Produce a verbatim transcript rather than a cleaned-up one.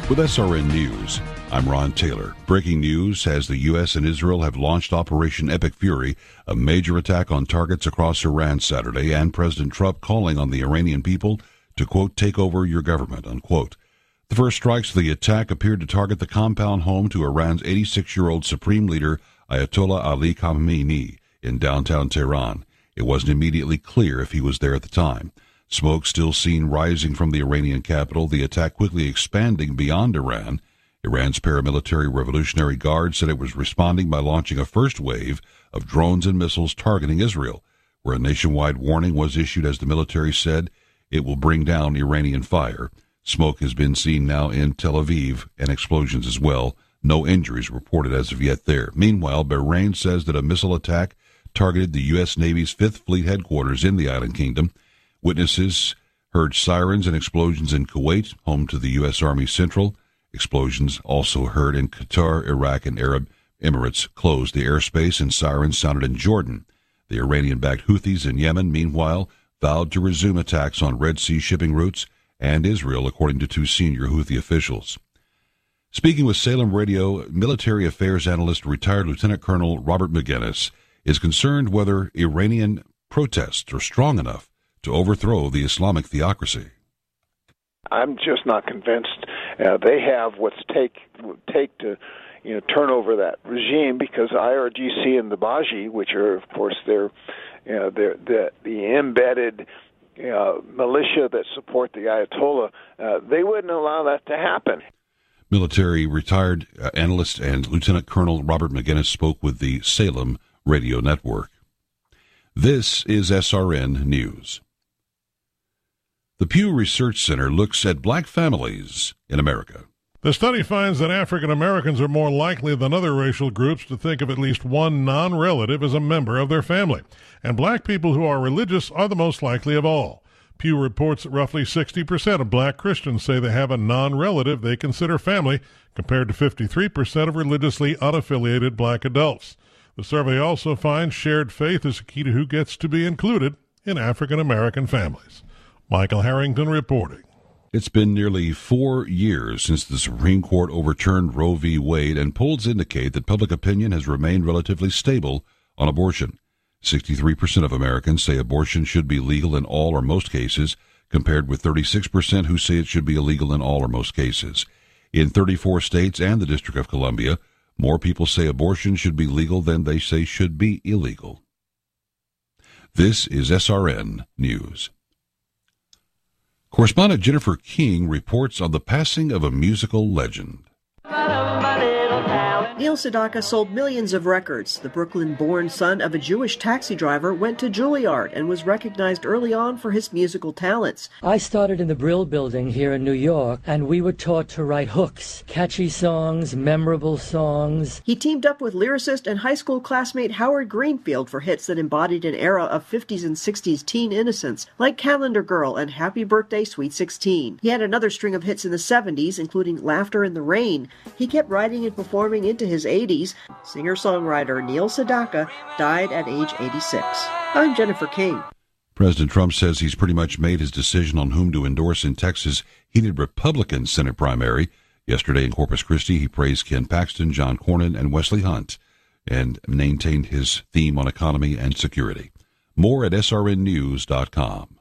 With S R N News, I'm Ron Taylor. Breaking news as the U S and Israel have launched Operation Epic Fury, a major attack on targets across Iran Saturday, and President Trump calling on the Iranian people to, quote, take over your government, unquote. The first strikes of the attack appeared to target the compound home to Iran's eighty-six-year-old Supreme Leader Ayatollah Ali Khamenei in downtown Tehran. It wasn't immediately clear if he was there at the time. Smoke still seen rising from the Iranian capital, the attack quickly expanding beyond Iran. Iran's paramilitary Revolutionary Guard said it was responding by launching a first wave of drones and missiles targeting Israel, where a nationwide warning was issued as the military said it will bring down Iranian fire. Smoke has been seen now in Tel Aviv and explosions as well. No injuries reported as of yet there. Meanwhile, Bahrain says that a missile attack targeted the U S. Navy's Fifth Fleet headquarters in the island kingdom. Witnesses heard sirens and explosions in Kuwait, home to the U S. Army Central. Explosions also heard in Qatar, Iraq, and Arab Emirates closed the airspace, and sirens sounded in Jordan. The Iranian-backed Houthis in Yemen, meanwhile, vowed to resume attacks on Red Sea shipping routes and Israel, according to two senior Houthi officials. Speaking with Salem Radio, military affairs analyst retired Lieutenant Colonel Robert Maginnis is concerned whether Iranian protests are strong enough to overthrow the Islamic theocracy. I'm just not convinced uh, they have what's take take to you know turn over that regime, because I R G C and the Baji, which are of course they're you know, they're the the embedded uh, militia that support the Ayatollah, uh, they wouldn't allow that to happen. Military retired uh, analyst and Lieutenant Colonel Robert Maginnis spoke with the Salem Radio Network. This is S R N News. The Pew Research Center looks at black families in America. The study finds that African Americans are more likely than other racial groups to think of at least one non-relative as a member of their family, and black people who are religious are the most likely of all. Pew reports that roughly sixty percent of black Christians say they have a non-relative they consider family, compared to fifty-three percent of religiously unaffiliated black adults. The survey also finds shared faith is a key to who gets to be included in African American families. Michael Harrington reporting. It's been nearly four years since the Supreme Court overturned Roe v. Wade, and polls indicate that public opinion has remained relatively stable on abortion. sixty-three percent of Americans say abortion should be legal in all or most cases, compared with thirty-six percent who say it should be illegal in all or most cases. In thirty-four states and the District of Columbia, more people say abortion should be legal than they say should be illegal. This is S R N News. Correspondent Jennifer King reports on the passing of a musical legend. Neil Sedaka sold millions of records. The Brooklyn-born son of a Jewish taxi driver went to Juilliard and was recognized early on for his musical talents. I started in the Brill Building here in New York, and we were taught to write hooks, catchy songs, memorable songs. He teamed up with lyricist and high school classmate Howard Greenfield for hits that embodied an era of fifties and sixties teen innocence, like Calendar Girl and Happy Birthday, Sweet sixteen. He had another string of hits in the seventies, including Laughter in the Rain. He kept writing and performing into his eighties. Singer-songwriter Neil Sedaka died at age eighty-six. I'm Jennifer King. President Trump says he's pretty much made his decision on whom to endorse in Texas' heated Republican Senate primary. Yesterday in Corpus Christi, he praised Ken Paxton, John Cornyn, and Wesley Hunt, and maintained his theme on economy and security. More at S R N news dot com.